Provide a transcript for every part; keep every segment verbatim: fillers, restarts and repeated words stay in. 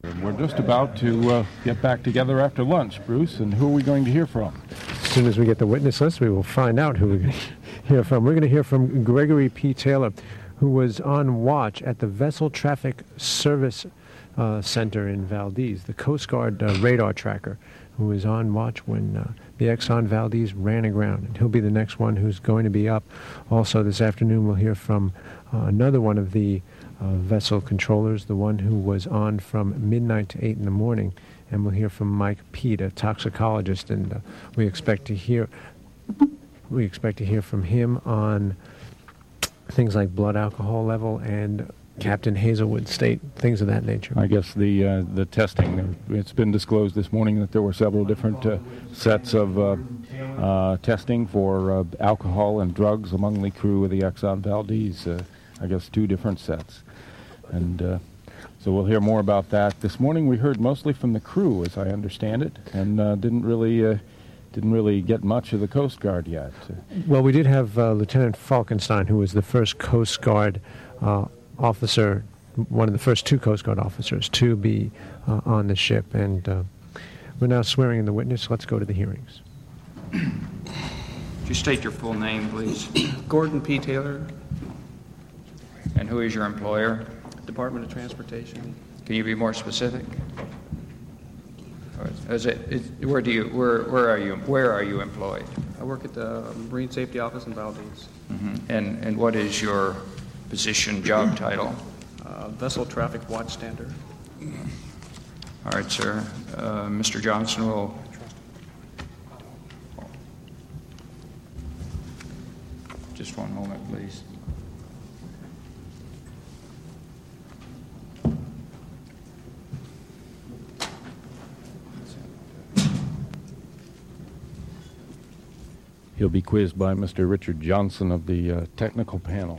We're just about to uh, get back together after lunch, Bruce, and who are we going to hear from? As soon as we get the witness list, we will find out who we're going to hear from. We're going to hear from Gregory P. Taylor, who was on watch at the Vessel Traffic Service uh, Center in Valdez, the Coast Guard uh, radar tracker, who was on watch when uh, the Exxon Valdez ran aground. And he'll be the next one who's going to be up. Also, this afternoon, we'll hear from uh, another one of the uh, vessel controllers, the one who was on from midnight to eight in the morning. And we'll hear from Mike Pete, a toxicologist, and uh, we expect to hear we expect to hear from him on things like blood alcohol level and Captain Hazelwood state, things of that nature. I guess the uh, the testing, it's been disclosed this morning that there were several different uh, sets of uh, uh, testing for uh, alcohol and drugs among the crew of the Exxon Valdez. Uh, I guess two different sets. And uh, so we'll hear more about that. This morning we heard mostly from the crew, as I understand it, and uh, didn't really... Uh, Didn't really get much of the Coast Guard yet. Well, we did have uh, Lieutenant Falkenstein, who was the first Coast Guard uh, officer, one of the first two Coast Guard officers to be uh, on the ship. And uh, we're now swearing in the witness. Let's go to the hearings. Could you state your full name, please? Gordon P. Taylor. And who is your employer? Department of Transportation. Can you be more specific? Is it, is, where do you where where are you where are you employed? I work at the Marine Safety Office in Valdez. Mm-hmm. And and what is your position, job title? Uh, Vessel Traffic Watchstander. All right, sir. Uh, Mister Johnson will. Just one moment, please. He'll be quizzed by Mister Richard Johnson of the uh, technical panel.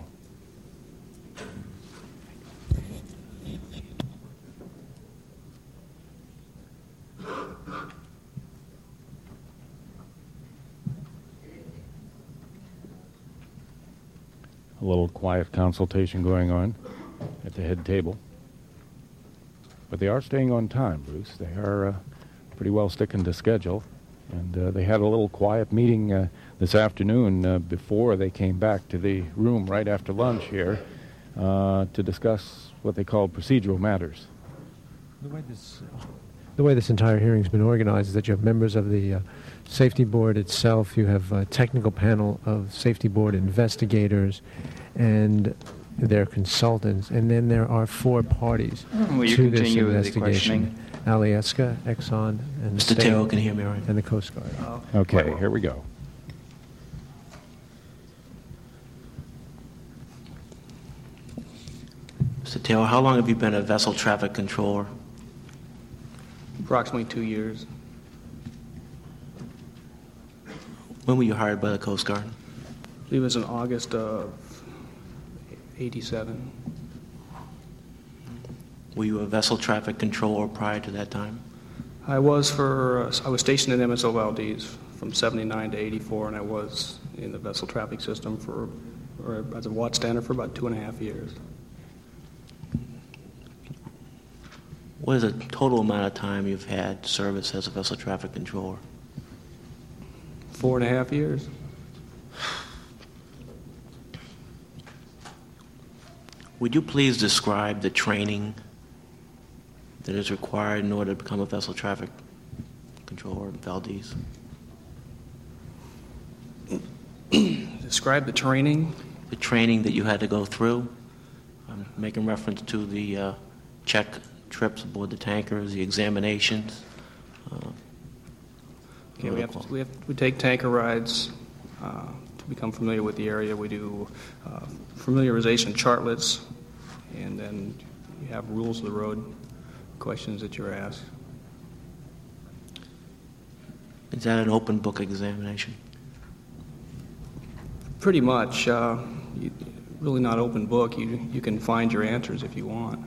A little quiet consultation going on at the head table. But they are staying on time, Bruce. They are uh, pretty well sticking to schedule. And uh, they had a little quiet meeting uh, this afternoon uh, before they came back to the room right after lunch here uh, to discuss what they call procedural matters. The way this, the way this entire hearing's been organized is that you have members of the uh, safety board itself, you have a technical panel of safety board investigators and their consultants, and then there are four parties Will you to this continue with the investigation. questioning? Alyeska, Exxon, and the Mister state, Terrell can hear me, right? and the Coast Guard. Uh, Okay, here we go. Mister Terrell, how long have you been a vessel traffic controller? approximately two years. When were you hired by the Coast Guard? I believe it was in August of eighty-seven. Were you a vessel traffic controller prior to that time? I was for uh, I was stationed in M S O Valdez from seventy-nine to eighty-four, and I was in the vessel traffic system for, or as a watchstander for about two and a half years. What is the total amount of time you've had service as a vessel traffic controller? Four and a half years. Would you please describe the training that is required in order to become a vessel traffic controller in Valdez? Describe the training. The training that you had to go through. I'm making reference to the uh, check trips aboard the tankers, the examinations. Uh, Okay, we have to, we have we take tanker rides uh, to become familiar with the area. We do uh, familiarization chartlets, and then you have rules of the road, questions that you're asked. Is that an open book examination? Pretty much, uh, you, really not open book. You you can find your answers if you want.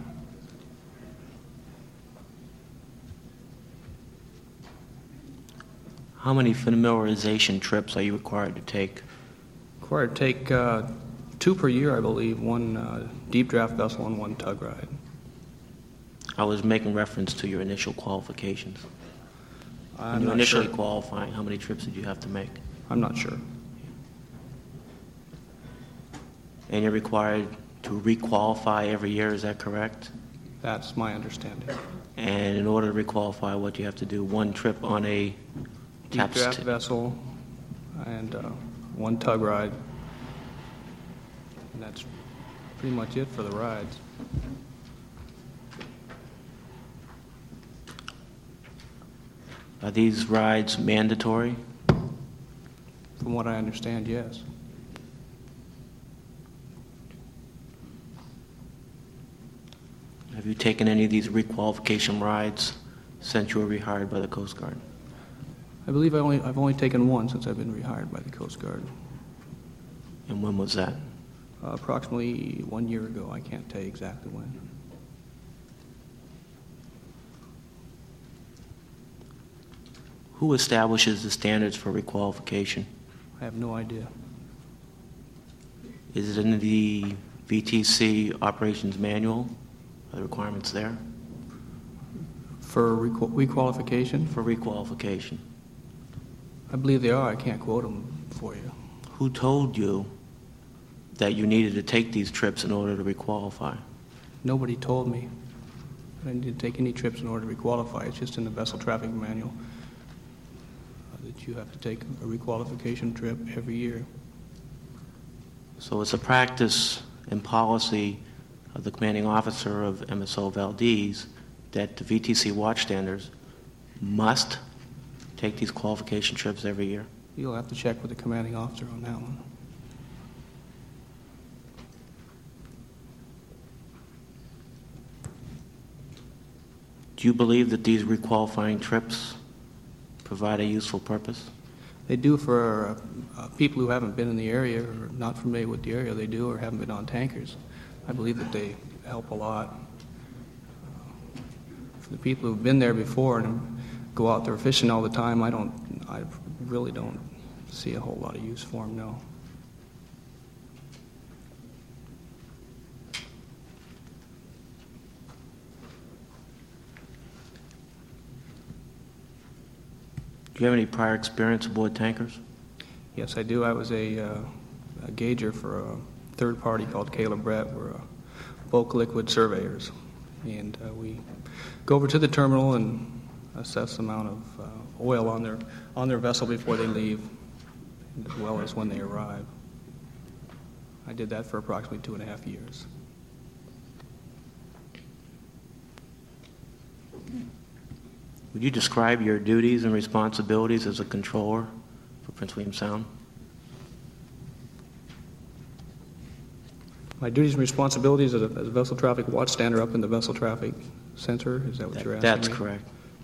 How many familiarization trips are you required to take? Required to take uh, two per year, I believe. One uh, deep draft vessel and one tug ride. I was making reference to your initial qualifications. When I'm you not initially sure. qualifying, how many trips did you have to make? I'm not sure. And you're required to requalify every year, is that correct? That's my understanding. And in order to requalify, what do you have to do? One trip on a Deep TAPS draft t- vessel and uh, one tug ride. And that's pretty much it for the rides. Are these rides mandatory? From what I understand, yes. Have you taken any of these requalification rides since you were rehired by the Coast Guard? I believe I only, I've only taken one since I've been rehired by the Coast Guard. And when was that? Uh, approximately one year ago. I can't tell you exactly when. Who establishes the standards for requalification? I have no idea. Is it in the V T C operations manual? Are the requirements there For requ- requalification, for requalification? I believe they are. I can't quote them for you. Who told you that you needed to take these trips in order to requalify? Nobody told me I didn't take any trips in order to requalify. It's just in the vessel traffic manual uh, that you have to take a requalification trip every year. So it's a practice and policy of the commanding officer of M S O Valdez that the V T C watchstanders must take these qualification trips every year? You'll have to check with the commanding officer on that one. Do you believe that these requalifying trips provide a useful purpose? They do for uh, uh, people who haven't been in the area or not familiar with the area. They do, or haven't been on tankers. I believe that they help a lot. Uh, for the people who've been there before and go out there fishing all the time, I don't, I really don't see a whole lot of use for them, no. Do you have any prior experience aboard tankers? Yes, I do. I was a, uh, a gauger for a third party called Caleb Brett. We're uh, bulk liquid surveyors. And uh, we go over to the terminal and assess the amount of uh, oil on their, on their vessel before they leave, as well as when they arrive. I did that for approximately two and a half years. Would you describe your duties and responsibilities as a controller for Prince William Sound? My duties and responsibilities as a, as a vessel traffic watchstander up in the vessel traffic center, is that what That- you're asking that's me? correct.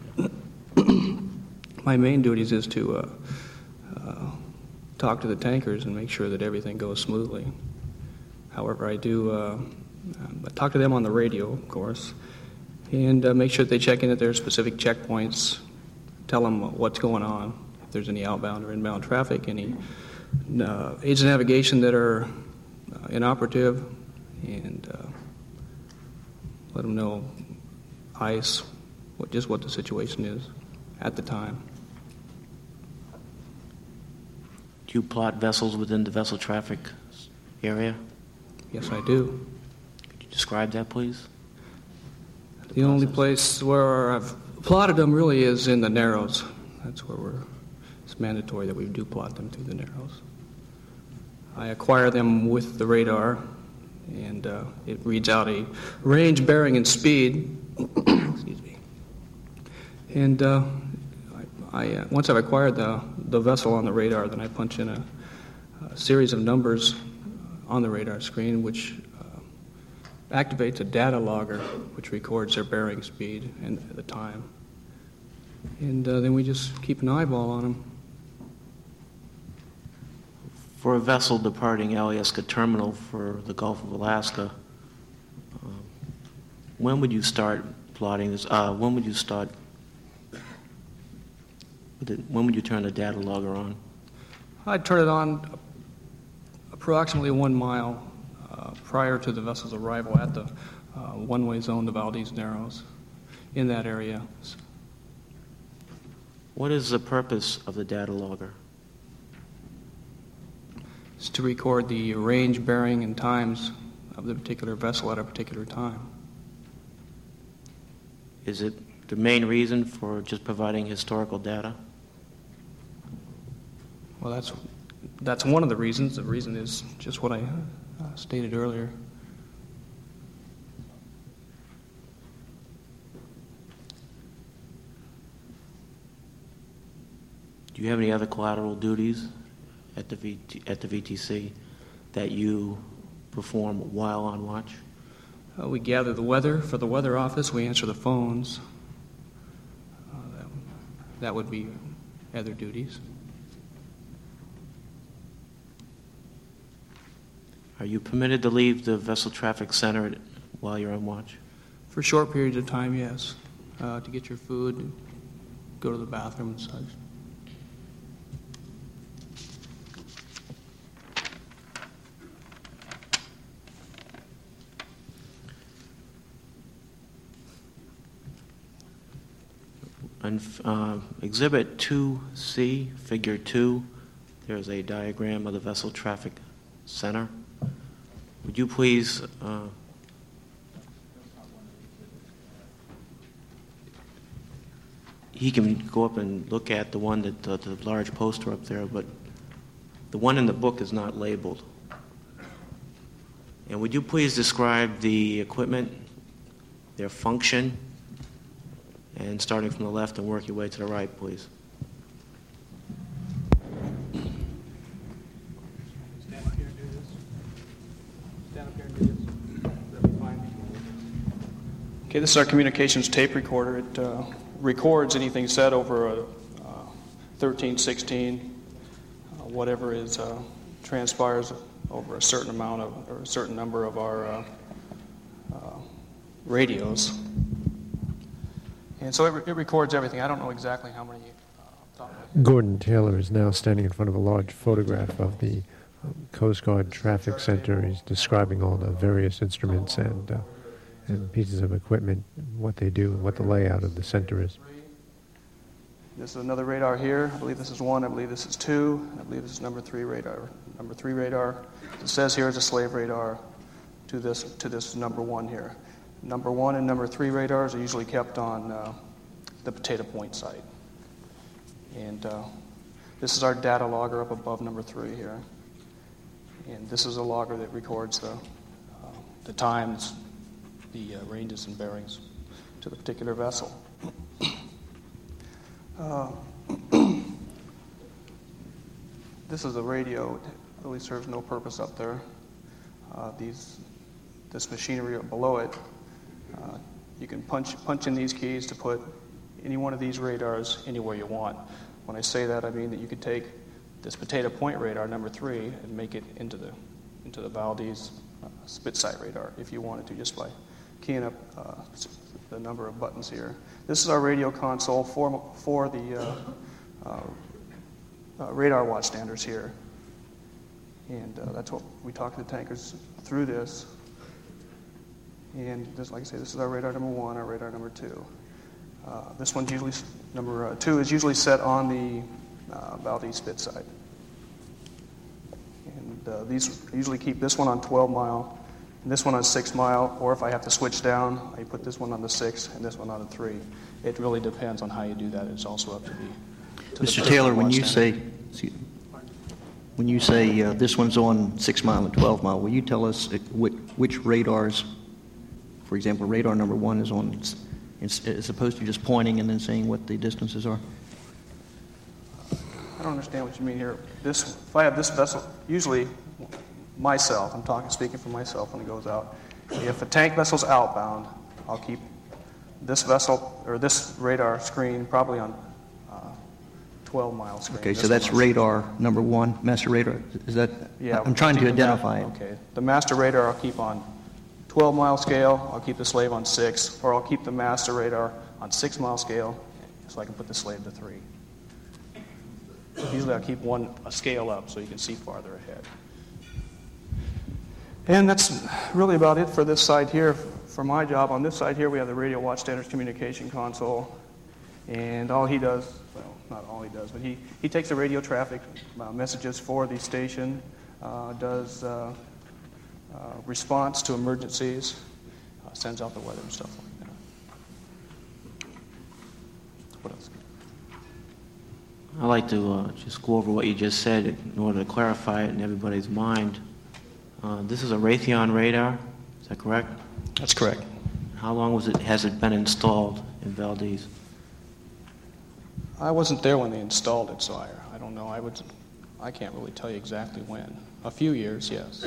My main duties is to uh, uh, talk to the tankers and make sure that everything goes smoothly. However, I do uh, I talk to them on the radio, of course, and uh, make sure that they check in at their specific checkpoints, tell them what's going on, if there's any outbound or inbound traffic, any uh, aids of navigation that are uh, inoperative, and uh, let them know ice, what, just what the situation is at the time. Do you plot vessels within the vessel traffic area? Yes, I do. Could you describe that, please? The only process. place where I've plotted them really is in the Narrows. That's where we're, it's mandatory that we do plot them through the Narrows. I acquire them with the radar, and uh, it reads out a range, bearing, and speed. Excuse me. And uh, I, I uh, once I've acquired the, the vessel on the radar, then I punch in a, a series of numbers on the radar screen, which activates a data logger which records their bearing speed and the time. And uh, then we just keep an eyeball on them. For a vessel departing Alyeska Terminal for the Gulf of Alaska, uh, when would you start plotting this? Uh, when would you start? With it, when would you turn the data logger on? I'd turn it on approximately one mile uh, prior to the vessel's arrival at the uh, one-way zone, the Valdez Narrows. in that area. What is the purpose of the data logger? It's to record the range, bearing, and times of the particular vessel at a particular time. Is it the main reason for just providing historical data? Well, that's that's one of the reasons. The reason is just what I uh, stated earlier. Do you have any other collateral duties at the V T, at the V T C that you perform while on watch? Uh, we gather the weather for the weather office. We answer the phones. Uh, that, that would be other duties. Are you permitted to leave the vessel traffic center while you're on watch? For short periods of time, yes. Uh, to get your food, go to the bathroom and such. On uh, Exhibit two C, Figure two, there's a diagram of the vessel traffic center. Would you please uh, he can go up and look at the one that uh, the large poster up there, but the one in the book is not labeled. And would you please describe the equipment, their function, and starting from the left and work your way to the right, please. Stand up here and do this. Stand up here and do this. That'll be fine. Okay, this is our communications tape recorder. It uh, records anything said over a uh, thirteen, sixteen, uh, whatever is uh, transpires over a certain amount of, or a certain number of our uh, uh, radios. And so it, re- it records everything. I don't know exactly how many. Uh, Gordon Taylor is now standing in front of a large photograph of the um, Coast Guard Traffic Center. He's describing all the various instruments and uh, and pieces of equipment, what they do, and what the layout of the center is. This is another radar here. I believe this is one. I believe this is two. I believe this is number three radar. Number three radar. It says here is a slave radar to this to this number one here. Number one and number three radars are usually kept on uh, the Potato Point site. And uh, this is our data logger up above number three here. And this is a logger that records the, uh, the times, the uh, ranges and bearings to the particular vessel. Uh, this is a radio. It really serves no purpose up there. Uh, these, this machinery below it, uh, you can punch punch in these keys to put any one of these radars anywhere you want. When I say that, I mean that you could take this Potato Point radar, number three, and make it into the into the Valdez uh, spit sight radar if you wanted to, just by keying up uh, the number of buttons here. This is our radio console for for the uh, uh, uh, radar watchstanders here, and uh, that's what we talk to the tankers through this. And this, like I say, this is our radar number one, our radar number two. Uh, this one's usually, number uh, two is usually set on the uh, Valdez spit side. And uh, these usually keep this one on twelve mile, and this one on six mile, or if I have to switch down, I put this one on the six and this one on the three. It really depends on how you do that. It's also up to the to Mister the Taylor, when you watchstander. say, excuse me, when you say uh, this one's on six mile and twelve mile, will you tell us uh, which, which radars, for example, radar number one is on, as opposed to just pointing and then saying what the distances are? I don't understand what you mean here. This, if I have this vessel, usually myself, I'm talking, speaking for myself when it goes out. If a tank vessel's outbound, I'll keep this vessel or this radar screen probably on uh, twelve mile screen. Okay, This so that's one on- radar number one, master radar. Is that? Yeah, I'm trying to keep the ma- identify it. Okay, the master radar I'll keep on twelve mile scale. I'll keep the slave on six, or I'll keep the master radar on six mile scale, so I can put the slave to three. Usually I'll keep one a scale up so you can see farther ahead. And that's really about it for this side here for my job, on this side here, we have the radio watch standards communication console. And all he does, well, not all he does, but he, he takes the radio traffic uh, messages for the station, uh, does uh, uh, response to emergencies, uh, sends out the weather and stuff like that. What else? I'd like to uh, just go over what you just said in order to clarify it in everybody's mind. Uh, this is a Raytheon radar, is that correct? That's correct. How long was it, has it been installed in Valdez? I wasn't there when they installed it, so I, I don't know. I would, I can't really tell you exactly when. A few years, yes.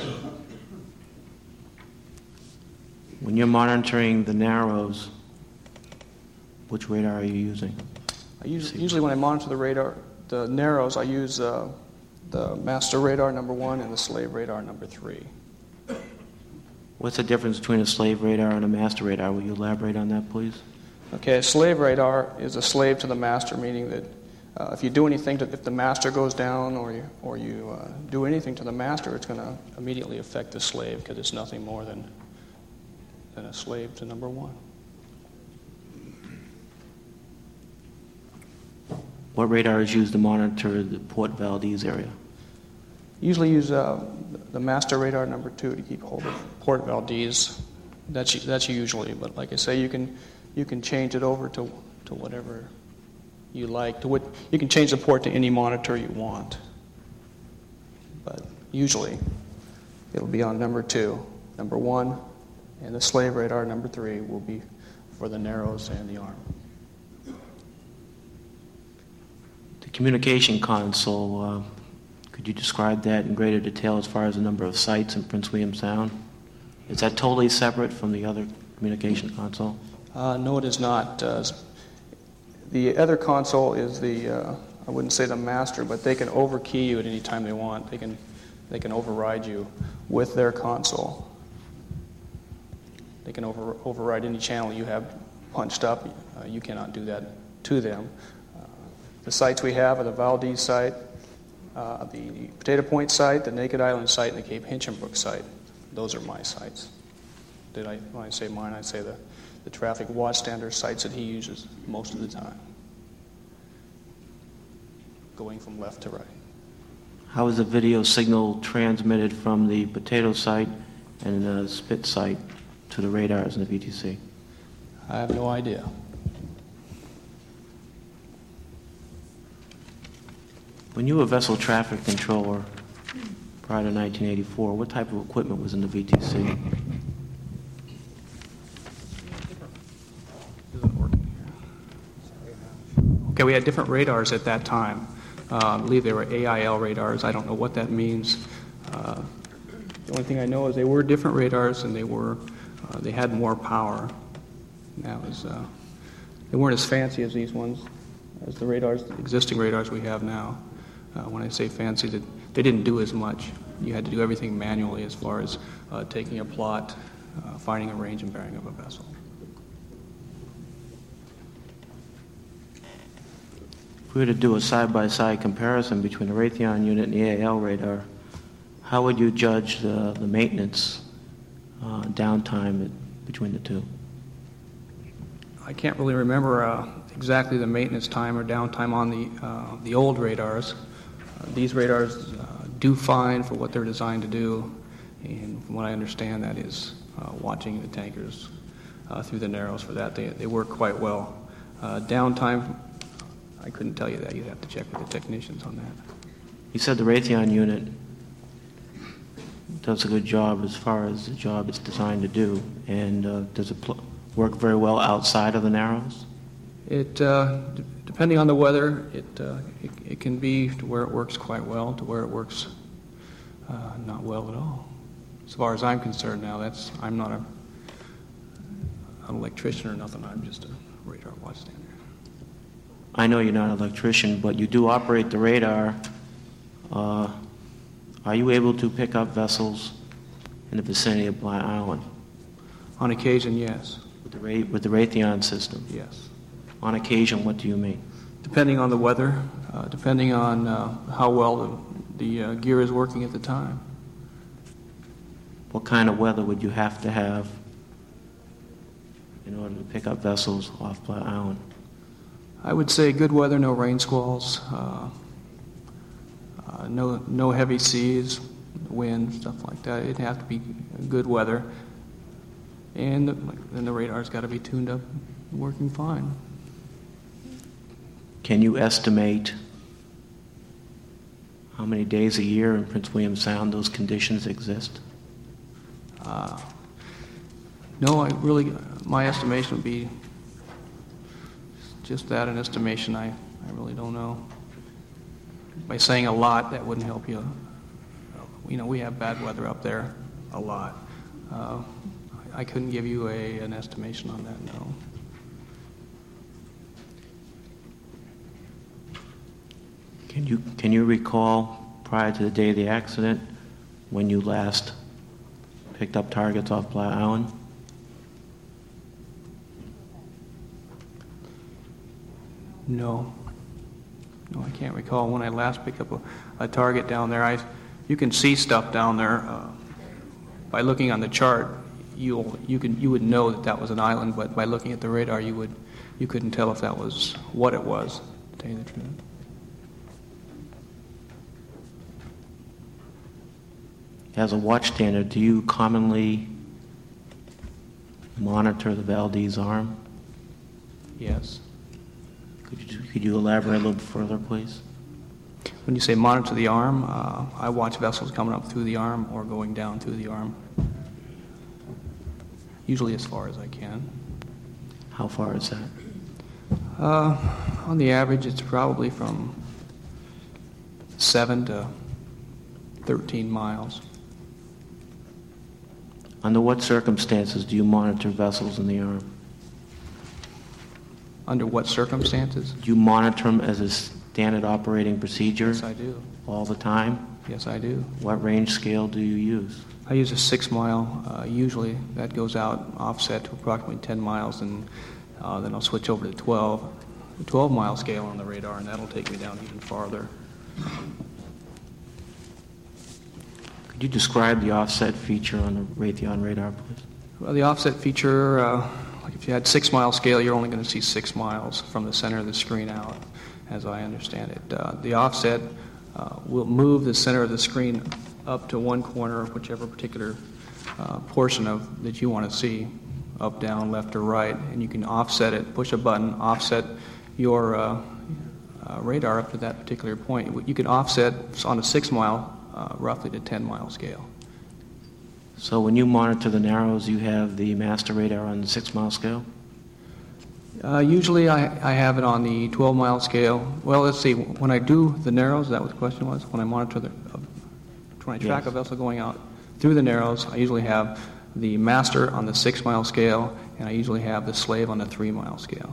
When you're monitoring the Narrows, which radar are you using? I use, usually when I monitor the radar, the Narrows, I use uh, the master radar number one and the slave radar number three. What's the difference between a slave radar and a master radar? Will you elaborate on that, please? Okay, a slave radar is a slave to the master, meaning that uh, if you do anything to, if the master goes down or you, or you uh, do anything to the master, it's going to immediately affect the slave because it's nothing more than, than a slave to number one. What radar is used to monitor the Port Valdez area? Usually use uh, the master radar number two to keep hold of Port Valdez. That's that's usually, but like I say, you can you can change it over to to whatever you like. To what you can change the port to any monitor you want. But usually, it'll be on number two, number one, and the slave radar number three will be for the Narrows and the Arm. The communication console. Uh, Could you describe that in greater detail as far as the number of sites in Prince William Sound? Is that totally separate from the other communication console? Uh, no, it is not. Uh, the other console is the, uh, I wouldn't say the master, but they can overkey you at any time they want. They can, they can override you with their console. They can over, override any channel you have punched up. Uh, you cannot do that to them. Uh, the sites we have are the Valdez site, Uh, the Potato Point site, the Naked Island site, and the Cape Hinchinbrook site. Those are my sites. Did I, when I say mine, I say the, the traffic watch standard sites that he uses most of the time, going from left to right. How is the video signal transmitted from the Potato site and the Spit site to the radars in the V T C? I have no idea. When you were vessel traffic controller prior to nineteen eighty-four, what type of equipment was in the V T C? Okay, we had different radars at that time. Uh, I believe they were A I L radars. I don't know what that means. Uh, the only thing I know is they were different radars, and they were uh, they had more power. And that was uh, they weren't as fancy as these ones, as the radars, the existing radars we have now. Uh, when I say fancy, that they didn't do as much. You had to do everything manually as far as uh, taking a plot, uh, finding a range and bearing of a vessel. If we were to do a side-by-side comparison between the Raytheon unit and the A I L radar, how would you judge the, the maintenance uh, downtime at, between the two? I can't really remember uh, exactly the maintenance time or downtime on the uh, the old radars. Uh, these radars uh, do fine for what they're designed to do, and from what I understand, that is uh, watching the tankers uh, through the Narrows. For that, they they work quite well. Uh, downtime, I couldn't tell you that. You'd have to check with the technicians on that. You said the Raytheon unit does a good job as far as the job it's designed to do, and uh, does it pl- work very well outside of the Narrows? It, uh, d- depending on the weather, it, uh, it it can be to where it works quite well, to where it works uh, not well at all. As far as I'm concerned now, that's I'm not a, an electrician or nothing. I'm just a radar watch stander. I know you're not an electrician, but you do operate the radar. Uh, are you able to pick up vessels in the vicinity of Bly Island? On occasion, yes. With the, Ray, with the Raytheon system? Yes. On occasion, what do you mean? Depending on the weather, uh, depending on uh, how well the, the uh, gear is working at the time. What kind of weather would you have to have in order to pick up vessels off Platte Island? I would say good weather, no rain squalls, uh, uh, no no heavy seas, wind, stuff like that. It'd have to be good weather, and then the radar's got to be tuned up, working fine. Can you estimate how many days a year in Prince William Sound those conditions exist? Uh, no, I really, my estimation would be just that, an estimation. I, I really don't know. By saying a lot, that wouldn't help you. You know, we have bad weather up there a lot. Uh, I couldn't give you a, an estimation on that, no. Can you, can you recall, prior to the day of the accident, when you last picked up targets off Platte Island? No. No, I can't recall when I last picked up a, a target down there. I, you can see stuff down there. Uh, by looking on the chart, you'll, you, can, you would know that that was an island, but by looking at the radar, you, would, you couldn't tell if that was what it was, to tell you the truth. As a watchstander, do you commonly monitor the Valdez Arm? Yes. Could you, could you elaborate a little bit further, please? When you say monitor the arm, uh, I watch vessels coming up through the arm or going down through the arm, usually as far as I can. How far is that? Uh, on the average, it's probably from seven to thirteen miles. Under what circumstances do you monitor vessels in the arm? Under what circumstances? Do you monitor them as a standard operating procedure? Yes, I do. All the time? Yes, I do. What range scale do you use? I use a six mile. Uh, usually that goes out offset to approximately ten miles, and uh, then I'll switch over to twelve. The twelve mile scale on the radar, and that'll take me down even farther. Could you describe the offset feature on the Raytheon radar, please? Well, the offset feature, uh, like if you had six mile scale, you're only going to see six miles from the center of the screen out, as I understand it. Uh, the offset uh, will move the center of the screen up to one corner of whichever particular uh, portion of that you want to see, up, down, left, or right, and you can offset it, push a button, offset your uh, uh, radar up to that particular point. You can offset on a six mile uh, roughly to ten mile scale. So when you monitor the Narrows, you have the master radar on the six mile scale? Uh, usually I, I have it on the twelve mile scale. Well, let's see, when I do the Narrows, is that what the question was? When I monitor the, uh, when I track Yes. a vessel going out through the Narrows, I usually have the master on the six mile scale, and I usually have the slave on the three mile scale.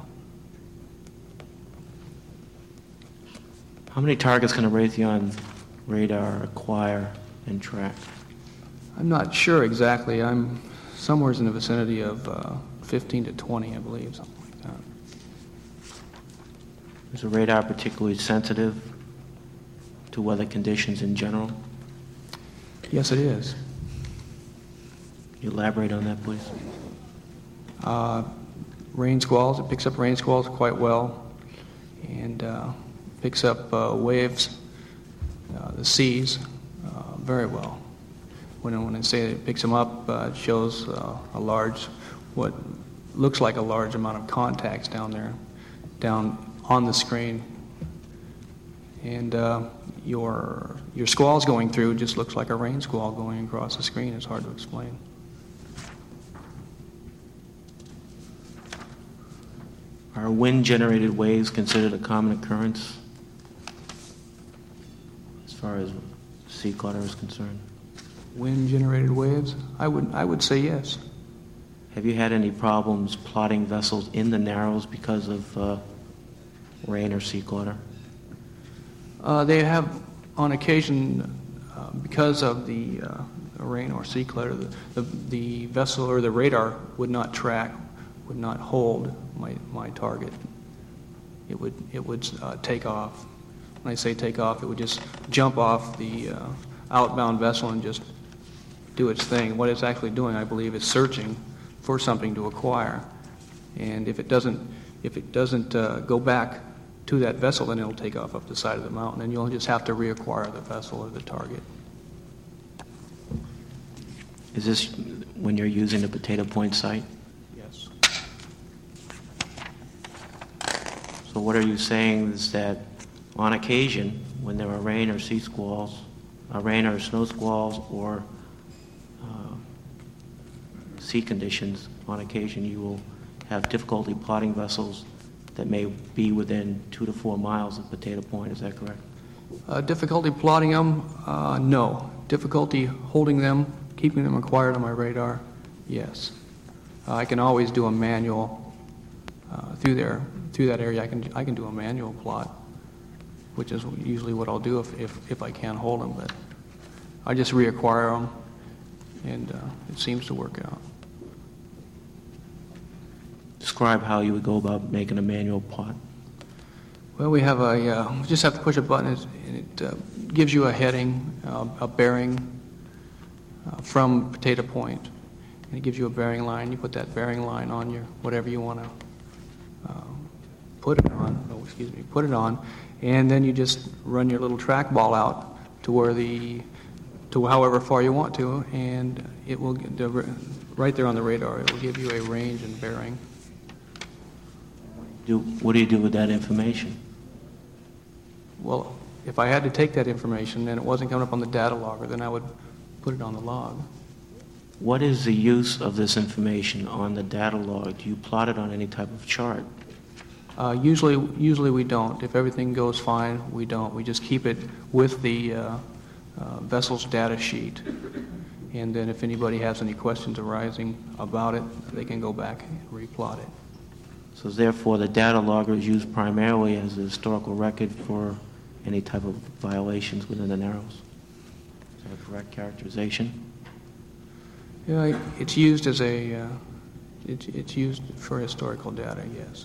How many targets can a Raytheon radar acquire and track? I'm not sure exactly. I'm somewhere in the vicinity of uh, fifteen to twenty, I believe, something like that. Is the radar particularly sensitive to weather conditions in general? Yes, it is. Can you elaborate on that, please? Uh, rain squalls, it picks up rain squalls quite well, and uh, picks up uh, waves, uh, the seas, uh, very well. When, when I say it picks them up, uh, it shows uh, a large, what looks like a large amount of contacts down there, down on the screen. And uh, your, your squalls going through just looks like a rain squall going across the screen. It's hard to explain. Are wind-generated waves considered a common occurrence as far as sea clutter is concerned? Wind-generated waves? I would, I would say yes. Have you had any problems plotting vessels in the Narrows because of uh, rain or sea clutter? Uh, they have, on occasion, uh, because of the uh, rain or sea clutter, the, the, the vessel or the radar would not track, would not hold my, my target. It would, it would uh, take off. When I say take off, it would just jump off the uh, outbound vessel and just do its thing. What it's actually doing, I believe, is searching for something to acquire. And if it doesn't, if it doesn't uh, go back to that vessel, then it'll take off up the side of the mountain, and you'll just have to reacquire the vessel or the target. Is this when you're using the Potato Point site? Yes. So what are you saying is that on occasion, when there are rain or sea squalls, uh, rain or snow squalls, or uh, sea conditions, on occasion you will have difficulty plotting vessels that may be within two to four miles of Potato Point, is that correct? Uh, difficulty plotting them? Uh, no. Difficulty holding them, keeping them acquired on my radar? Yes. Uh, I can always do a manual uh, through there, through that area. I can I can do a manual plot, which is usually what I'll do if if, if I can't hold them. But I just reacquire them, and uh, it seems to work out. Describe how you would go about making a manual plot. Well, we have a, uh, we just have to push a button, and it uh, gives you a heading, uh, a bearing uh, from Potato Point. And it gives you a bearing line. You put that bearing line on your, whatever you want to uh, put it on, oh, excuse me, put it on, and then you just run your little trackball out to where the, to however far you want to, and it will, the, right there on the radar, it will give you a range and bearing. Do, what do you do with that information? Well, if I had to take that information and it wasn't coming up on the data logger, then I would put it on the log. What is the use of this information on the data log? Do you plot it on any type of chart? Uh, usually, usually we don't. If everything goes fine, we don't. We just keep it with the uh, uh, vessel's data sheet. And then if anybody has any questions arising about it, they can go back and replot it. So therefore, the data logger is used primarily as a historical record for any type of violations within the Narrows. Is that a correct characterization? Yeah, it's used as a, uh, it, it's used for historical data, yes.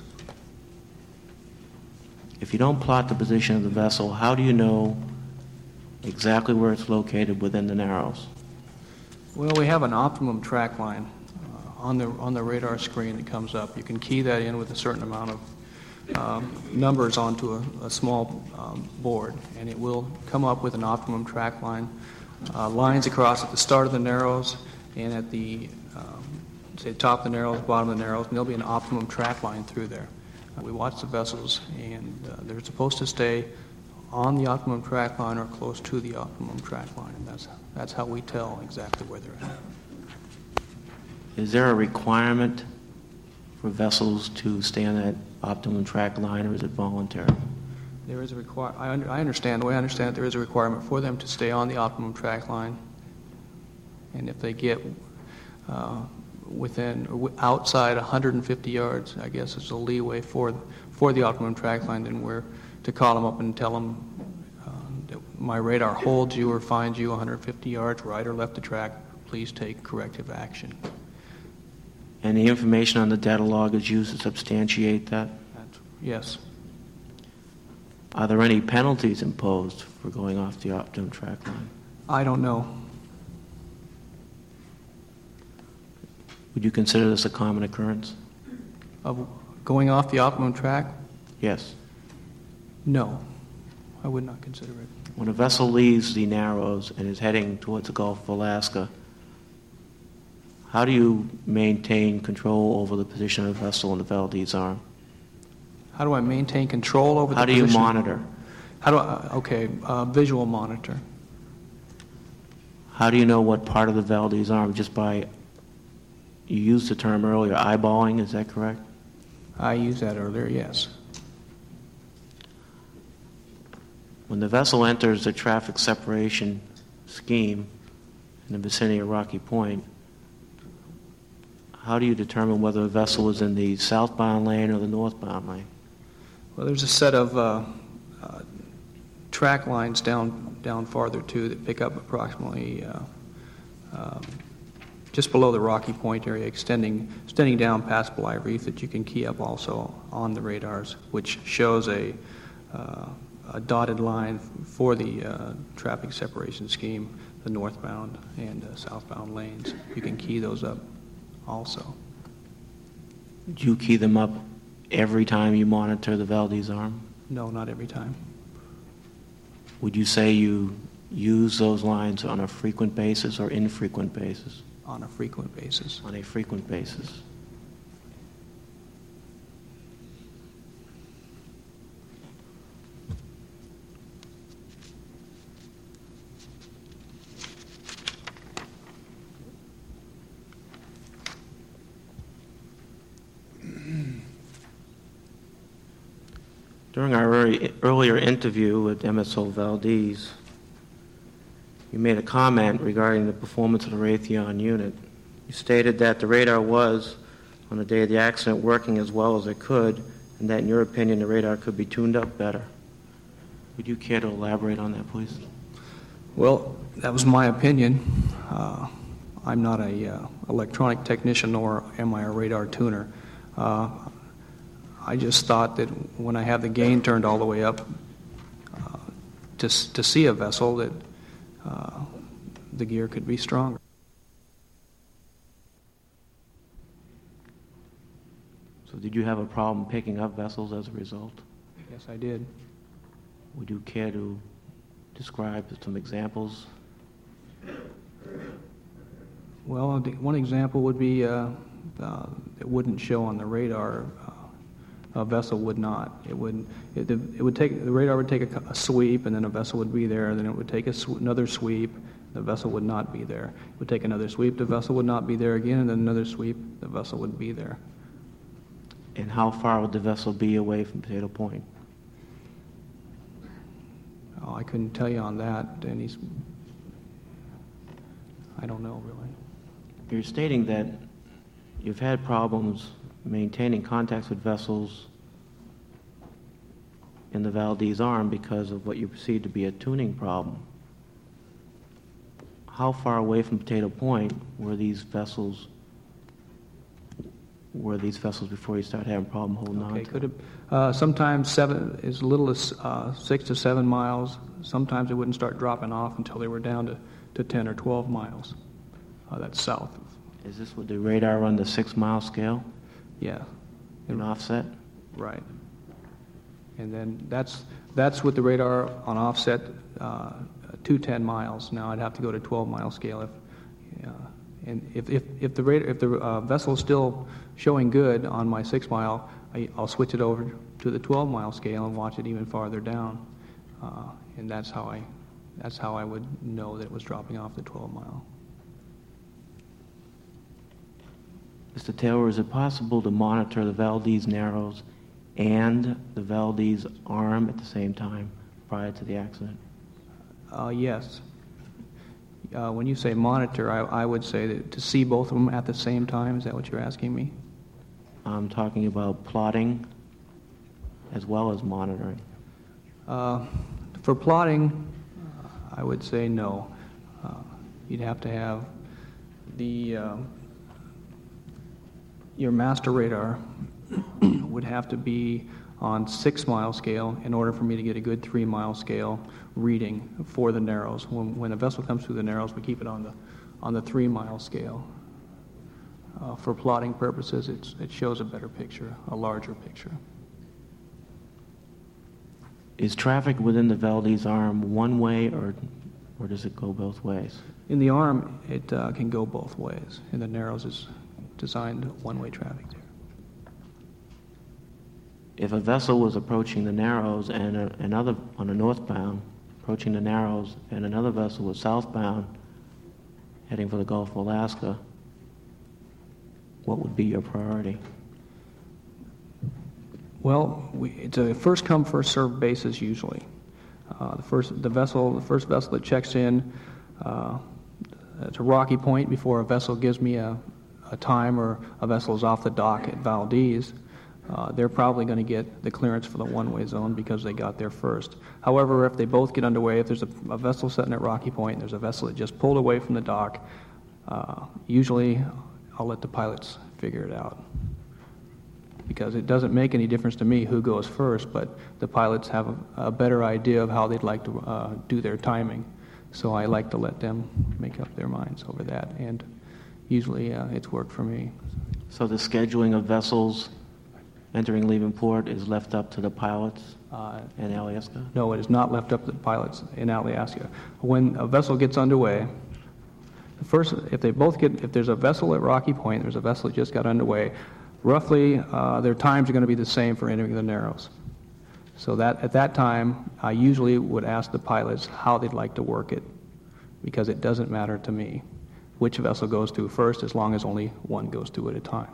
If you don't plot the position of the vessel, how do you know exactly where it's located within the Narrows? Well, we have an optimum track line uh, on the on the radar screen that comes up. You can key that in with a certain amount of um, numbers onto a, a small um, board, and it will come up with an optimum track line. Uh, lines across at the start of the Narrows and at the um, say top of the Narrows, bottom of the Narrows, and there'll be an optimum track line through there. Uh, we watch the vessels, and uh, they're supposed to stay on the optimum track line or close to the optimum track line, and that's that's how we tell exactly where they're at. Is there a requirement for vessels to stay on that optimum track line, or is it voluntary? There is a require. I, under, I understand. The way I understand it, there is a requirement for them to stay on the optimum track line, and if they get uh, within or outside one hundred fifty yards, I guess is a leeway for for the optimum track line. Then we're to call them up and tell them uh, that my radar holds you or finds you one hundred fifty yards right or left the track. Please take corrective action. And the information on the data log is used to substantiate that? That's, yes. Are there any penalties imposed for going off the optimum track line? I don't know. Would you consider this a common occurrence? Of going off the optimum track? Yes. No, I would not consider it. When a vessel leaves the Narrows and is heading towards the Gulf of Alaska, how do you maintain control over the position of the vessel in the Valdez Arm? How do I maintain control over the How do you position? monitor? How do I, okay, uh, visual monitor. How do you know what part of the Valdez Arm? Just by, you used the term earlier, eyeballing, is that correct? I used that earlier, yes. When the vessel enters the traffic separation scheme in the vicinity of Rocky Point, how do you determine whether a vessel is in the southbound lane or the northbound lane? Well, there's a set of uh, uh, track lines down down farther too that pick up approximately uh, um, just below the Rocky Point area, extending extending down past Bly Reef, that you can key up also on the radars, which shows a uh, a dotted line for the uh, traffic separation scheme, the northbound and uh, southbound lanes. You can key those up also. Do you key them up every time you monitor the Valdez Arm? No, not every time. Would you say you use those lines on a frequent basis or infrequent basis? On a frequent basis. On a frequent basis. During our early, earlier interview with M S O Valdez, you made a comment regarding the performance of the Raytheon unit. You stated that the radar was, on the day of the accident, working as well as it could, and that in your opinion the radar could be tuned up better. Would you care to elaborate on that, please? Well, that was my opinion. Uh, I'm not a uh, electronic technician, nor am I a radar tuner. Uh, I just thought that when I have the gain turned all the way up uh, to, to see a vessel, that uh, the gear could be stronger. So did you have a problem picking up vessels as a result? Yes, I did. Would you care to describe some examples? Well, one example would be uh, uh, it wouldn't show on the radar. Uh, a vessel would not. It would. It, it would take the radar would take a, a sweep, and then a vessel would be there. Then it would take a sw- another sweep. The vessel would not be there. It would take another sweep. The vessel would not be there again, and then another sweep. The vessel would be there. And how far would the vessel be away from Potato Point? Oh, I couldn't tell you on that. And he's. I don't know really. You're stating that you've had problems maintaining contacts with vessels in the Valdez Arm because of what you perceive to be a tuning problem. How far away from Potato Point were these vessels? Were these vessels before you started having a problem holding Okay, on to could them? have, uh, sometimes seven, as little as uh, six to seven miles. Sometimes it wouldn't start dropping off until they were down to, to ten or twelve miles. Uh, that's south. Is this with the radar on the six-mile scale? Yeah. An offset? Right. And then that's that's with the radar on offset uh, to ten miles. Now I'd have to go to twelve mile scale if, uh, and if if if the radar, if the uh, vessel is still showing good on my six mile, I, I'll switch it over to the twelve mile scale and watch it even farther down, uh, and that's how I that's how I would know that it was dropping off the twelve mile. Mister Taylor, is it possible to monitor the Valdez Narrows and the Valdez Arm at the same time prior to the accident? Uh, yes. Uh, when you say monitor, I, I would say that to see both of them at the same time. Is that what you're asking me? I'm talking about plotting as well as monitoring. Uh, for plotting, I would say no. Uh, you'd have to have the uh, your master radar would have to be on six mile scale in order for me to get a good three mile scale reading for the Narrows. When, when a vessel comes through the Narrows, we keep it on the on the three mile scale. Uh, for plotting purposes, it's, it shows a better picture, a larger picture. Is traffic within the Valdez Arm one way, or or does it go both ways? In the Arm, it uh, can go both ways. In the Narrows, is designed one-way traffic there. If a vessel was approaching the Narrows and a, another on a northbound, approaching the Narrows, and another vessel was southbound, heading for the Gulf of Alaska, what would be your priority? Well, we, it's a first-come, first-served basis usually. Uh, the first, the vessel, the first vessel that checks in, uh, it's a Rocky Point before a vessel gives me a, a time or a vessel is off the dock at Valdez. Uh, they're probably going to get the clearance for the one-way zone because they got there first. However, if they both get underway, if there's a, a vessel sitting at Rocky Point and there's a vessel that just pulled away from the dock, uh, usually I'll let the pilots figure it out. Because it doesn't make any difference to me who goes first, but the pilots have a, a better idea of how they'd like to uh, do their timing. So I like to let them make up their minds over that, and usually uh, it's worked for me. So the scheduling of vessels entering, leaving port is left up to the pilots Uh, in Alaska? No, it is not left up to the pilots in Alaska. When a vessel gets underway, the first, if they both get, if there's a vessel at Rocky Point, there's a vessel that just got underway, roughly uh, their times are going to be the same for entering the Narrows. So that at that time, I usually would ask the pilots how they'd like to work it, because it doesn't matter to me which vessel goes through first, as long as only one goes through at a time.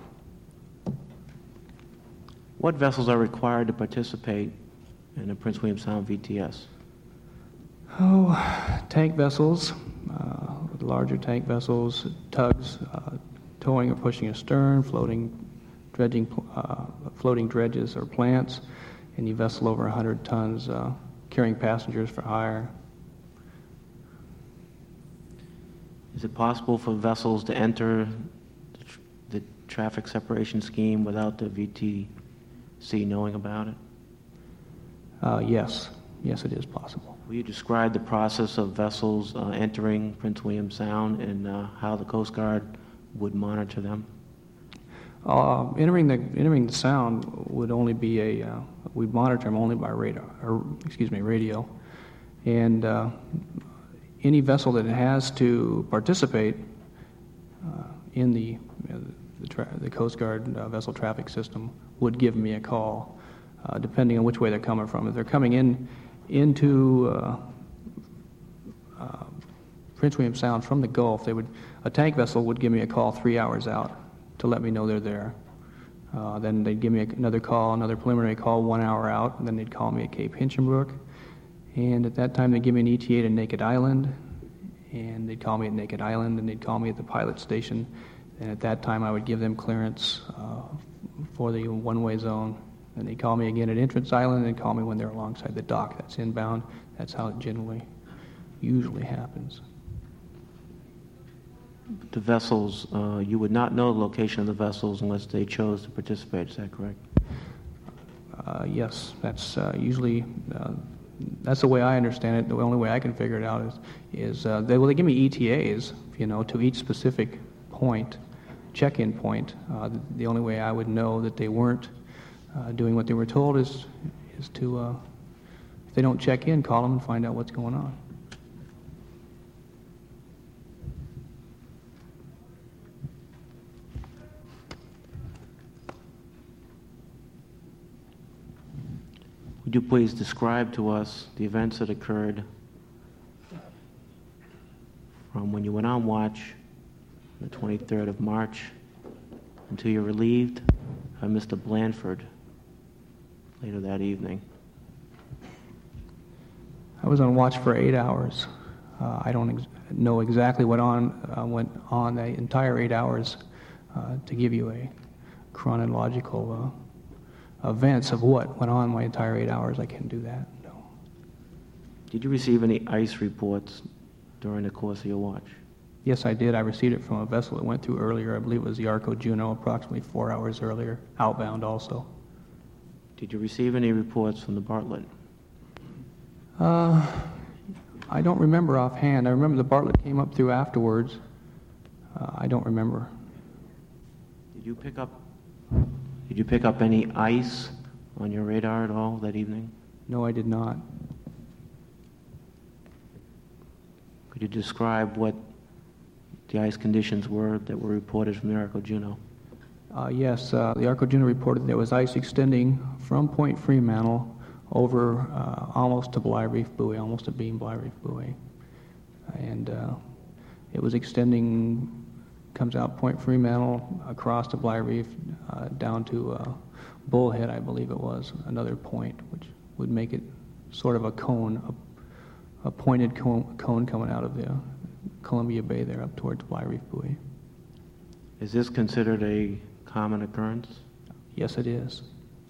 What vessels are required to participate in the Prince William Sound V T S? Oh, tank vessels, uh, larger tank vessels, tugs, uh, towing or pushing astern, floating, dredging, uh, floating dredges or plants, any vessel over one hundred tons uh, carrying passengers for hire. Is it possible for vessels to enter the, tr- the traffic separation scheme without the V T C knowing about it? Uh, yes, yes, it is possible. Will you describe the process of vessels uh, entering Prince William Sound and uh, how the Coast Guard would monitor them? Uh, entering the entering the sound would only be a uh, we'd monitor them only by radar, or excuse me, radio, and uh, any vessel that has to participate uh, in the uh, the, tra- the Coast Guard uh, vessel traffic system would give me a call, uh, depending on which way they're coming from. If they're coming in into uh, uh, Prince William Sound from the Gulf, they would a tank vessel would give me a call three hours out to let me know they're there. Uh, then they'd give me a, another call, another preliminary call one hour out, and then they'd call me at Cape Hinchinbrook. And at that time, they'd give me an E T A to Naked Island, and they'd call me at Naked Island, and they'd call me at the pilot station. And at that time, I would give them clearance uh, for the one-way zone. And they'd call me again at Entrance Island, and they'd call me when they're alongside the dock. That's inbound. That's how it generally, usually happens. The vessels, uh, you would not know the location of the vessels unless they chose to participate, is that correct? Uh, yes, that's uh, usually, uh, that's the way I understand it. The only way I can figure it out is, is uh, they, well, they give me E T As, you know, to each specific point, check-in point. Uh, the, the only way I would know that they weren't uh, doing what they were told is, is to, uh, if they don't check in, call them and find out what's going on. Would you please describe to us the events that occurred from when you went on watch on the twenty-third of March until you were relieved by Mister Blanford later that evening? I was on watch for eight hours. Uh, I don't ex- know exactly what on uh, went on the entire eight hours uh, to give you a chronological uh, events of what went on my entire eight hours. I can't do that, no. Did you receive any ice reports during the course of your watch? Yes, I did. I received it from a vessel that went through earlier. I believe it was the Arco Juno, approximately four hours earlier, outbound also. Did you receive any reports from the Bartlett? Uh, I don't remember offhand. I remember the Bartlett came up through afterwards. Uh, I don't remember. Did you pick up Did you pick up any ice on your radar at all that evening? No, I did not. Could you describe what the ice conditions were that were reported from the Arco Juno? Uh, yes, uh, the Arco Juno reported there was ice extending from Point Fremantle over uh, almost to Bligh Reef Buoy, almost to Beam Bligh Reef Buoy. And uh, it was extending, comes out Point Fremantle, across to Bligh Reef, uh, down to uh, Bullhead, I believe it was, another point, which would make it sort of a cone, a, a pointed cone, cone coming out of the Columbia Bay there up towards Bligh Reef Buoy. Is this considered a common occurrence? Yes, it is.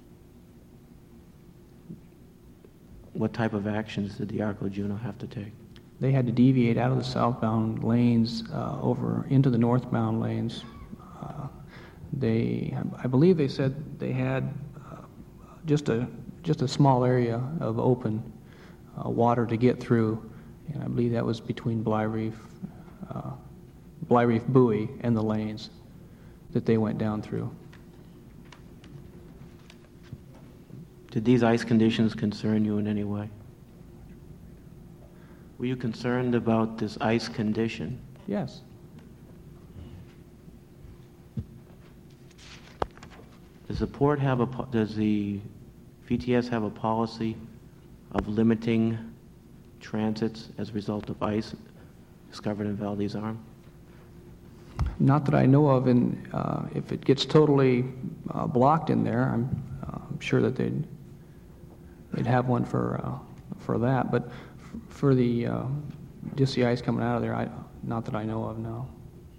What type of actions did the Arco Juno have to take? They had to deviate out of the southbound lanes uh, over into the northbound lanes. Uh, they, I believe they said they had uh, just a just a small area of open uh, water to get through, and I believe that was between Bligh Reef, uh, Bligh Reef Buoy and the lanes. that they went down through. Did these ice conditions concern you in any way? Were you concerned about this ice condition? Yes. Does the port have a, po- does the V T S have a policy of limiting transits as a result of ice discovered in Valdez Arm? Not that I know of, and uh, if it gets totally uh, blocked in there, I'm, uh, I'm sure that they'd they'd have one for uh, for that. But f- for the uh, just the ice coming out of there, I, not that I know of, no.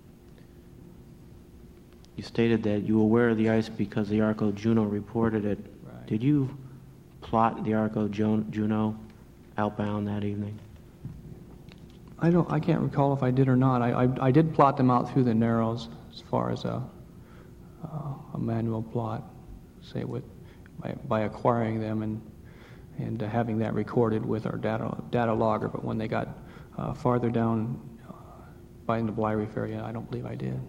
You stated that you were aware of the ice because the Arco Juno reported it. Right. Did you plot the Arco Jo- Juno outbound that evening? I don't. I can't recall if I did or not. I I, I did plot them out through the Narrows as far as a uh, a manual plot, say with by, by acquiring them and and uh, having that recorded with our data data logger. But when they got uh, farther down uh, by the Bly Reef area, I don't believe I did.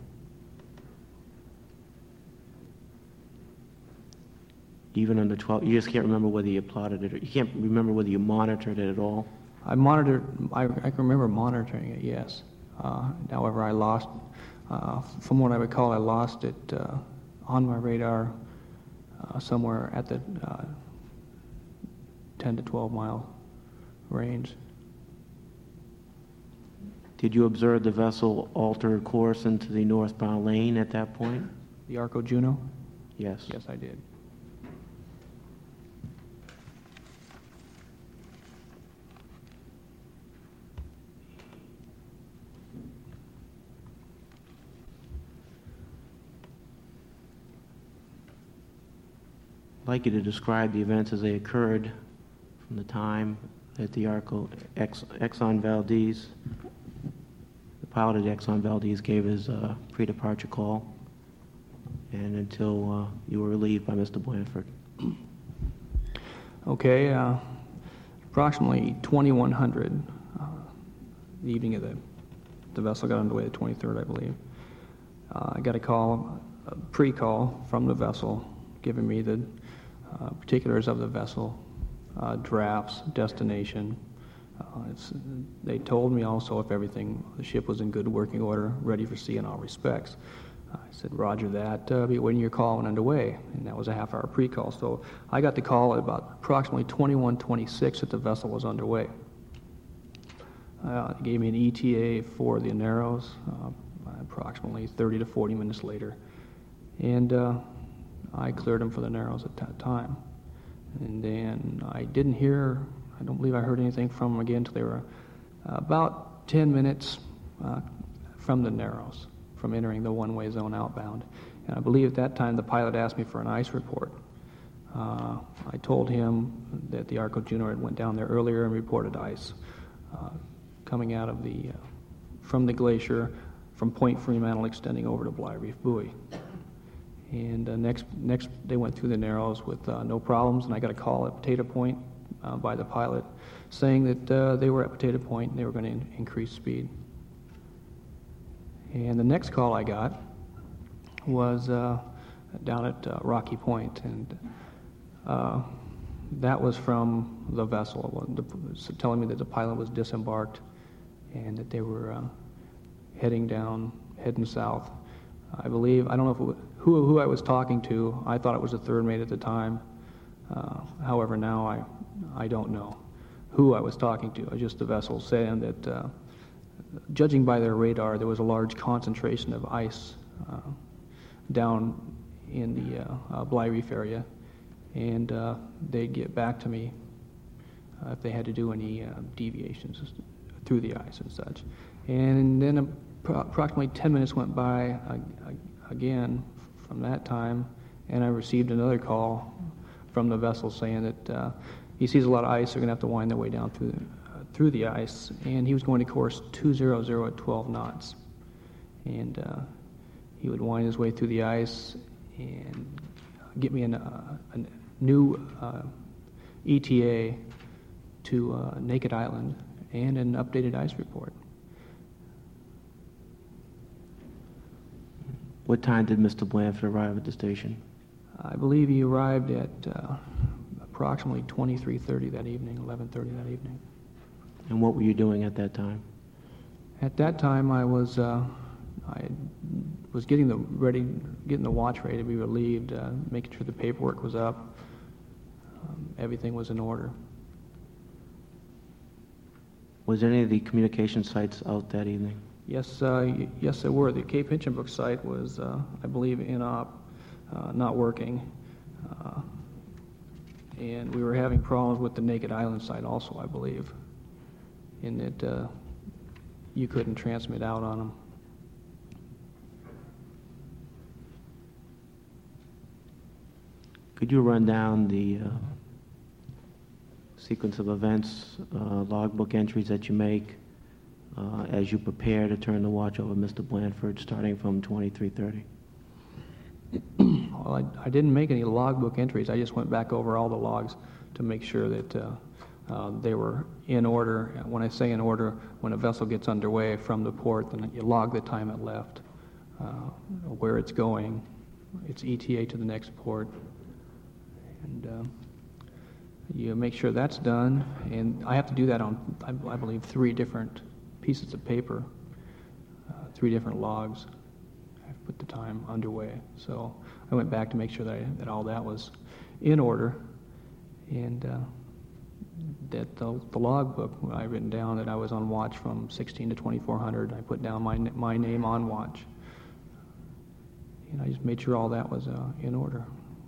Even under twelve, you just can't remember whether you plotted it, or you can't remember whether you monitored it at all? I monitored, I, I can remember monitoring it, yes. Uh, however, I lost, uh, from what I recall, I lost it uh, on my radar uh, somewhere at the uh, ten to twelve mile range. Did you observe the vessel alter course into the northbound lane at that point? The Arco Juno? Yes. Yes, I did. I'd like you to describe the events as they occurred from the time that the Arco Ex, Exxon Valdez, the pilot at Exxon Valdez gave his uh, pre-departure call, and until uh, you were relieved by Mister Blanford. Okay, uh, approximately twenty-one hundred, uh, the evening of the, the vessel got underway, the twenty-third, I believe. Uh, I got a call, a pre-call from the vessel, giving me the uh, particulars of the vessel, uh, drafts, destination. Uh, it's, they told me also if everything, the ship was in good working order, ready for sea in all respects. I said, roger that, uh, be waiting your call when underway, and that was a half hour pre-call. So I got the call at about approximately twenty-one twenty-six that the vessel was underway. Uh, it gave me an E T A for the Narrows, uh, approximately thirty to forty minutes later, and uh, I cleared them for the Narrows at that time. And then I didn't hear, I don't believe I heard anything from them again until they were about ten minutes uh, from the Narrows, from entering the one-way zone outbound. And I believe at that time the pilot asked me for an ice report. Uh, I told him that the Arco Juno had went down there earlier and reported ice uh, coming out of the, uh, from the glacier, from Point Fremantle extending over to Bly Reef Buoy. And uh, next, next they went through the Narrows with uh, no problems, and I got a call at Potato Point uh, by the pilot saying that uh, they were at Potato Point and they were going to in- increase speed. And the next call I got was uh, down at uh, Rocky Point, and uh, that was from the vessel, the, telling me that the pilot was disembarked and that they were uh, heading down, heading south. I believe, I don't know if it was, who, who I was talking to. I thought it was the third mate at the time. Uh, however, now I, I don't know who I was talking to. Just the vessel saying that, uh, judging by their radar, there was a large concentration of ice uh, down in the uh, uh, Bly Reef area, and uh, they'd get back to me uh, if they had to do any uh, deviations through the ice and such. And then appro- approximately ten minutes went by uh, again from that time, and I received another call from the vessel saying that uh, he sees a lot of ice, they're going to have to wind their way down through the, uh, through the ice, and he was going to course two hundred at twelve knots. And uh, he would wind his way through the ice and get me an, uh, a new uh, E T A to uh, Naked Island and an updated ice report. What time did Mister Blanford arrive at the station? I believe he arrived at uh, approximately twenty-three thirty that evening, eleven thirty that evening. And what were you doing at that time? At that time, I was uh, I was getting the ready, getting the watch ready to be relieved, uh, making sure the paperwork was up, um, everything was in order. Was any of the communication sites out that evening? Yes, uh, y- yes, there were. The Cape Hinchinbrook site was, uh, I believe, in op, uh, not working, uh, and we were having problems with the Naked Island site also, I believe, in that uh, you couldn't transmit out on them. Could you run down the uh, sequence of events, uh, logbook entries that you make uh, as you prepare to turn the watch over Mister Blanford, starting from twenty-three thirty? Well, I, I didn't make any logbook entries. I just went back over all the logs to make sure that uh, uh, they were in order. When I say in order, when a vessel gets underway from the port, then you log the time it left, uh, where it's going, its E T A to the next port, and uh, you make sure that's done. And I have to do that on, I, I believe, three different pieces of paper, uh, three different logs. Put the time underway. So I went back to make sure that, I, that all that was in order, and uh, that the, the logbook, I written down that I was on watch from sixteen to twenty-four hundred. I put down my my name on watch, and I just made sure all that was uh, in order.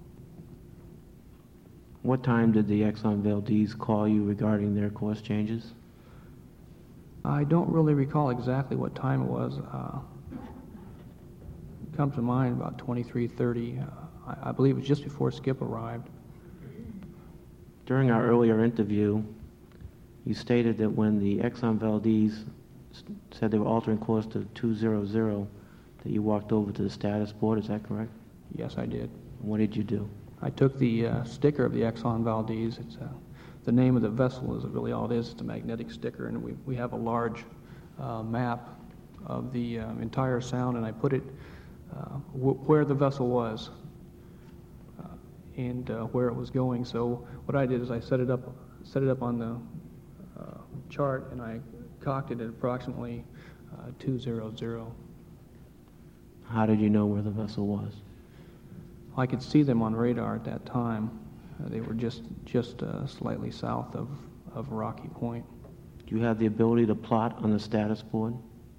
What time did the Exxon Valdez call you regarding their course changes? I don't really recall exactly what time it was. Uh, comes to mind about twenty-three thirty. Uh, I, I believe it was just before Skip arrived. During our earlier interview, you stated that when the Exxon Valdez said they were altering course to two hundred, that you walked over to the status board. Is that correct? Yes, I did. And what did you do? I took the uh, sticker of the Exxon Valdez. It's uh, the name of the vessel is really all it is. It's a magnetic sticker, and we we have a large uh, map of the uh, entire sound, and I put it Uh, wh- where the vessel was uh, and uh, where it was going. So what I did is I set it up, set it up on the uh, chart, and I cocked it at approximately uh, two hundred. How did you know where the vessel was? I could see them on radar at that time. Uh, they were just just uh, slightly south of, of Rocky Point. Do you have the ability to plot on the status board?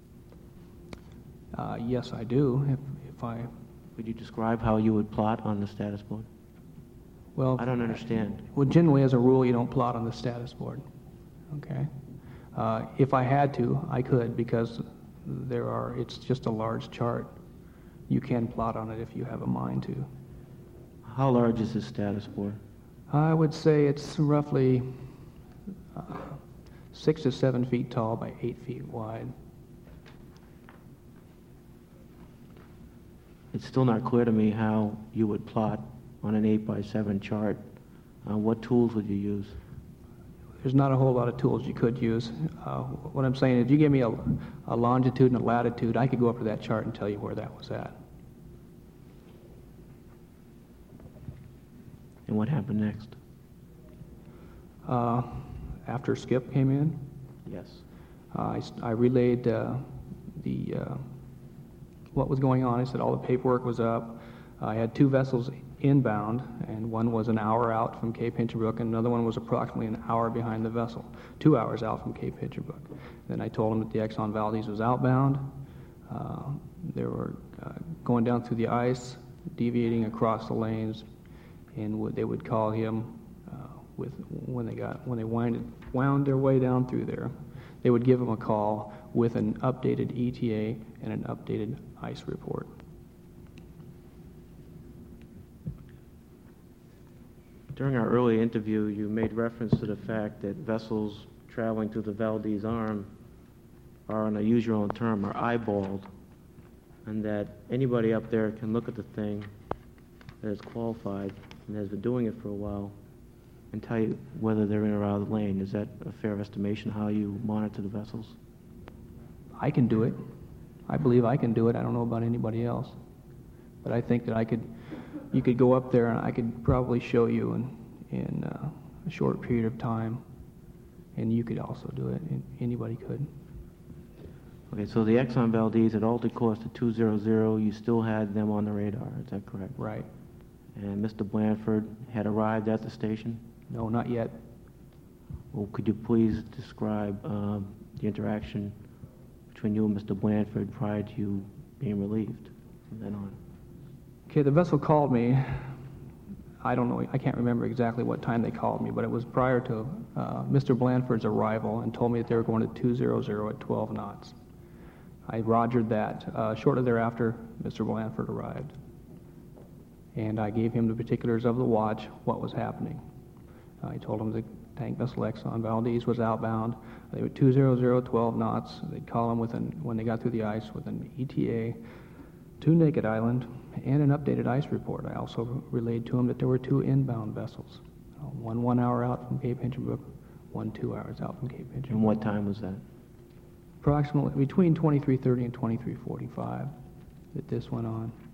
Uh, yes, I do. If, if I, Could you describe how you would plot on the status board? well, I don't understand. Well, generally, as a rule, you don't plot on the status board. Okay. Uh, if I had to, I could, because there are. It's just a large chart. You can plot on it if you have a mind to. How large is this status board? I would say it's roughly uh, six to seven feet tall by eight feet wide. It's still not clear to me how you would plot on an eight by seven chart. Uh, what tools would you use? There's not a whole lot of tools you could use. Uh, what I'm saying is, if you give me a, a longitude and a latitude, I could go up to that chart and tell you where that was at. And what happened next? Uh, after Skip came in, Yes. uh, I, s- I relayed uh, the uh, what was going on. I said all the paperwork was up. I had two vessels inbound, and one was an hour out from Cape Hinchinbrook, and another one was approximately an hour behind the vessel, two hours out from Cape Hinchinbrook. Then I told them that the Exxon Valdez was outbound. Uh, they were uh, going down through the ice, deviating across the lanes, and would, they would call him uh, with when they got when they winded, wound their way down through there. They would give him a call with an updated E T A and an updated ice report. During our early interview, you made reference to the fact that vessels traveling through the Valdez Arm are, and I use your own term, are eyeballed, and that anybody up there can look at the thing that is qualified and has been doing it for a while and tell you whether they're in or out of the lane. Is that a fair estimation how you monitor the vessels? I can do it. I believe I can do it. I don't know about anybody else. But I think that I could, you could go up there and I could probably show you in, in uh, a short period of time, and you could also do it, and anybody could. Okay, so the Exxon Valdez at altered course to two hundred, you still had them on the radar, is that correct? Right. And Mister Blanford had arrived at the station? No, not yet. Well, could you please describe um, the interaction between you and Mister Blanford prior to you being relieved from then on? Okay, the vessel called me. I don't know, I can't remember exactly what time they called me, but it was prior to uh, Mister Blanford's arrival and told me that they were going to two hundred at twelve knots. I rogered that. Uh, shortly thereafter, Mister Blanford arrived. And I gave him the particulars of the watch, what was happening. I told him the tank vessel Exxon Valdez was outbound. They were two hundred, twelve knots. They'd call him within, when they got through the ice, with an E T A to Naked Island and an updated ice report. I also relayed to him that there were two inbound vessels, uh, one one hour out from Cape Hinchinbrook, one two hours out from Cape Hinchinbrook. And what time was that? Approximately between twenty-three thirty and twenty-three forty-five that this went on.